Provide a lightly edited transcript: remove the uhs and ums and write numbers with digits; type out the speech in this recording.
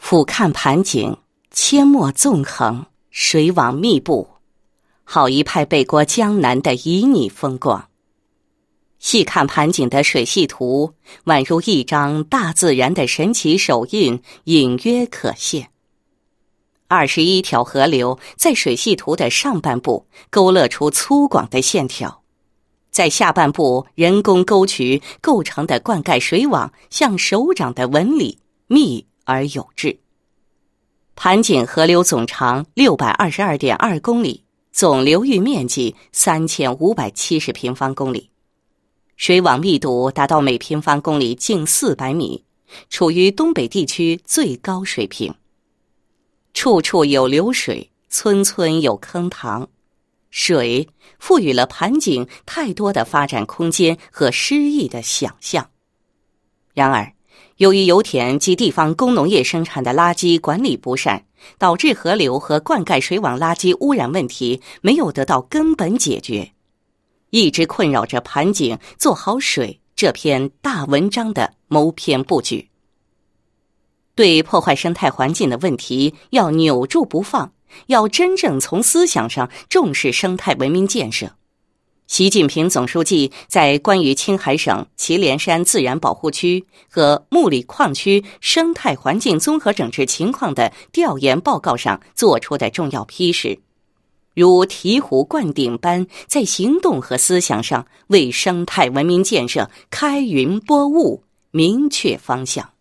俯瞰盘景，阡陌纵横，水网密布，好一派北国江南的旖旎风光。细看盘景的水系图，宛如一张大自然的神奇手印，隐约可现。21条河流在水系图的上半部勾勒出粗犷的线条，在下半部人工沟渠构成的灌溉水网像手掌的纹理，密而有致。盘锦河流总长 622.2 公里，总流域面积3570平方公里，水网密度达到每平方公里近400米，处于东北地区最高水平。处处有流水，村村有坑塘，水赋予了盘锦太多的发展空间和诗意的想象。然而，由于油田及地方工农业生产的垃圾管理不善，导致河流和灌溉水网垃圾污染问题没有得到根本解决，一直困扰着盘锦做好水这篇大文章的谋篇布局。对破坏生态环境的问题要扭住不放，要真正从思想上重视生态文明建设。习近平总书记在关于青海省祁连山自然保护区和木里矿区生态环境综合整治情况的调研报告上作出的重要批示，如醍醐灌顶般在行动和思想上为生态文明建设开云播雾，明确方向。